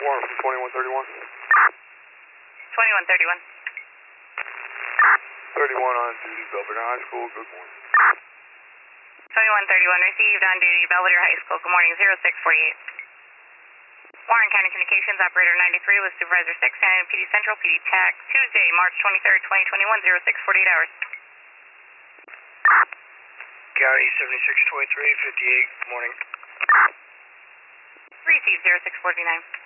Warren from 2131. 2131. 31 on duty, Belvedere High School. Good morning. 2131 received on duty, Belvedere High School. Good morning, 0648. Warren County Communications, Operator 93 with Supervisor 6, San Diego PD Central, PD TAC, Tuesday, March 23rd, 2021, 0648 hours. County 7623, 58, good morning. Received 0649.